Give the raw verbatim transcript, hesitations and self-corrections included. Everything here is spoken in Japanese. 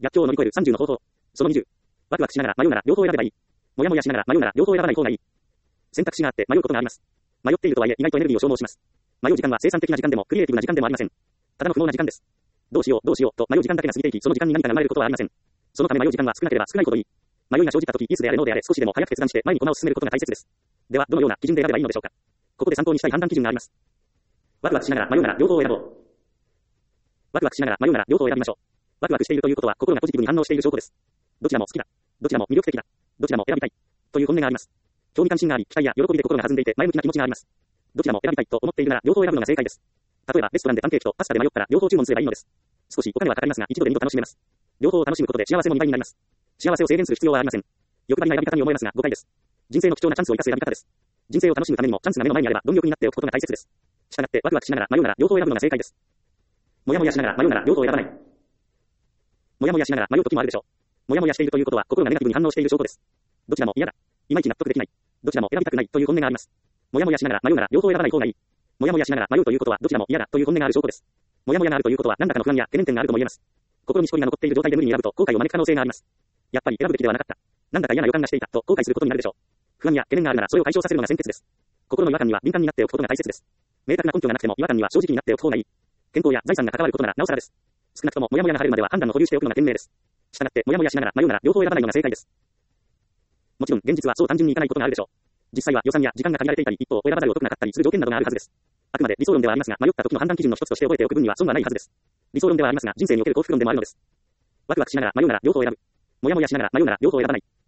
逆境を乗り越えるさんじゅうの方法。そのにじゅう。ワクワクしながら迷うなら両方選べばいい。もやもやしながら迷うなら両方選ばない方がいい。選択肢があって迷うことがあります。迷っているとはいえ意外とエネルギーを消耗します。迷う時間は生産的な時間でもクリエイティブな時間でもありません。ただの不毛な時間です。どうしようどうしようと迷う時間だけが過ぎていき、その時間に何かが生まれることはありません。そのため迷う時間は少なければ少ないほどいい。迷いが生じたとき、イエスであれノーであれ少しでも早く決断して前に駒を進めることが大切です。では、どのような基準で選べばいいのでしょうか。ここで参考にしたい判断基準があります。ワクワクしながら迷うなら両方を選ぼう。ワクワクしながら迷うなら両方を選びましょう。ワクワクしているということは心がポジティブに反応している証拠です。どちらも好きだ。どちらも魅力的だ。どちらも選びたい。という本音があります。興味関心があり、期待や喜びで心が弾んでいて前向きな気持ちがあります。どちらも選びたいと思っているなら両方選ぶのが正解です。例えばレストランでパンケーキとパスタで迷ったら両方注文すればいいのです。少しお金はかかりますが一度で二度楽しめます。両方を楽しむことで幸せもにばいになります。幸せを制限する必要はありません。欲張りな選び方に思えますが誤解です。人生の貴重なチャンスを生かす選び方です。人生を楽しむためにもチャンスが目の前にあれば貪欲になっておくことが大切です。したがってワクワクしながら迷うなら両方選ぶのが正解です。もやもやしながら迷うなら両方選ばない。もやもやしながら迷う時もあるでしょう。もやもやしているということは心がネガティブに反応している証拠です。どちらも嫌だ。いまいち納得できない。どちらも選びたくないという本音があります。もやもやしながら迷うなら両方選ばない方がいい。もやもやしながら迷うということはどちらも嫌だという本音がある証拠です。もやもやがあるということは何らかの不安や懸念点があるとも言えます。心にしこりが残っている状態で無理に選ぶと後悔を招く可能性があります。やっぱり選ぶべきではなかった。なんだか嫌な予感がしていたと後悔することになるでしょう。不安や懸念があるならそれを解消させるのが先決です。心の違和感には敏感になっておくことが大切です。明確な根拠がなくても違和感には正直になっておく方がいい。健康や財産が関わることならなおさらです。少なくともモヤモヤが晴れるまでは判断を保留しておくのが賢明です。したがってモヤモヤしながら迷うなら両方選ばないのが正解です。もちろん現実はそう単純にいかないことがあるでしょう。実際は予算や時間が限られていたり、一方を選ばざるを得なかったりする条件などがあるはずです。あくまで理想論ではありますが、迷った時の判断基準の一つとして覚えておく分には損はないはずです。理想論ではありますが、人生における幸福論でもあるのです。ワクワクしながら迷うなら両方を選ぶ。もやもやしながら迷うなら両方を選ばない。